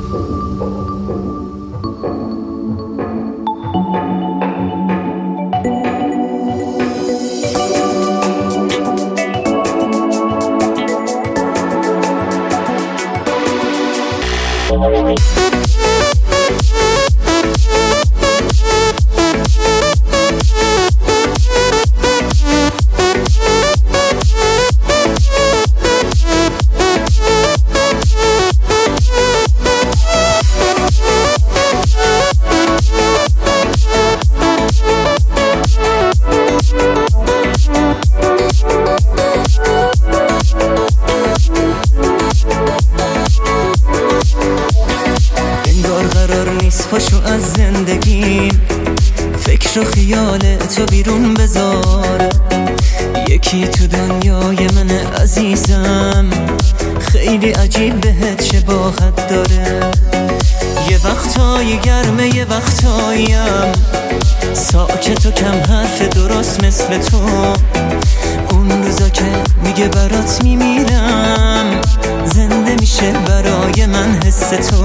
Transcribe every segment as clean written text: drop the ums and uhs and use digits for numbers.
پاشو از زندگیم، فکر و خیال تو بیرون بذار. یکی تو دنیای من عزیزم، خیلی عجیب بهت شباهت داره. یه وقتایی گرمه یه وقتاییم ساکت و کم حرف، درست مثل تو. اون روزا که میگه برات میمیرم، زنده میشه برای من حس تو.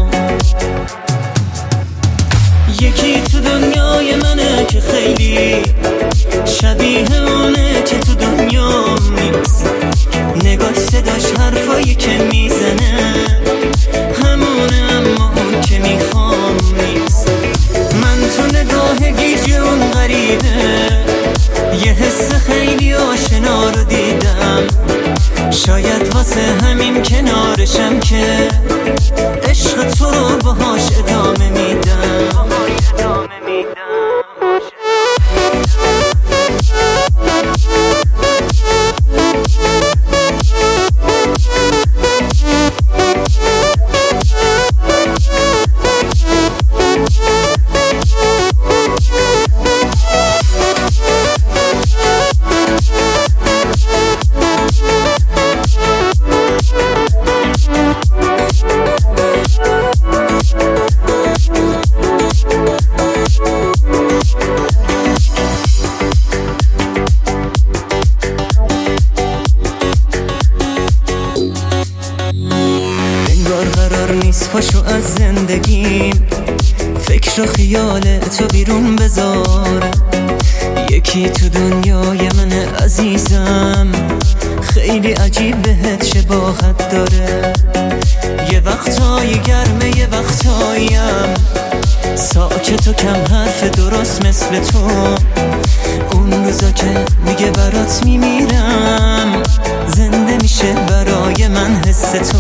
یکی تو دنیای منه که خیلی شبیه اونه که تو دنیام نیست. نگاه صداش حرفایی که میزنه همونه، اما اون که میخوام نیست. من تو نگاه گیج اون غریبه یه حس خیلی آشنا رو دیدم. شاید واسه همین کنارشم که عشق تو رو باهاش ادامه میدم. پاشو از زندگیم، فکر و خیال تو بیرون بذار. یکی تو دنیای من عزیزم، خیلی عجیب بهت شباهت داره. یه وقتایی گرمه یه وقتاییم ساکت و کم حرف، درست مثل تو. اون روزا که میگه برات میمیرم، زنده میشه برای من حس تو.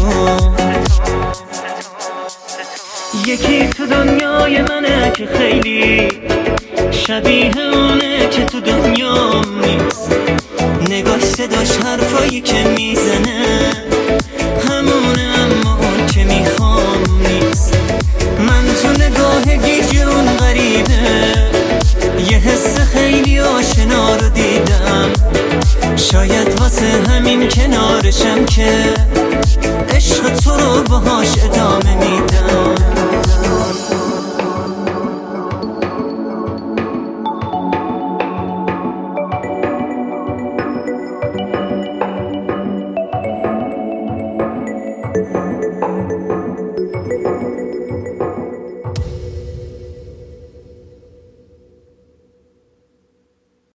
یکی تو دنیای منه که خیلی شبیه اونه که تو دنیام نیست. نگاه صداش حرفایی که میزنه همونه، اما اون که میخوام نیست. من تو نگاه گیج اون غریبه یه حس خیلی آشنا رو دیدم. شاید واسه همین کنارشم که عشق تو رو باهاش ادامه میدم.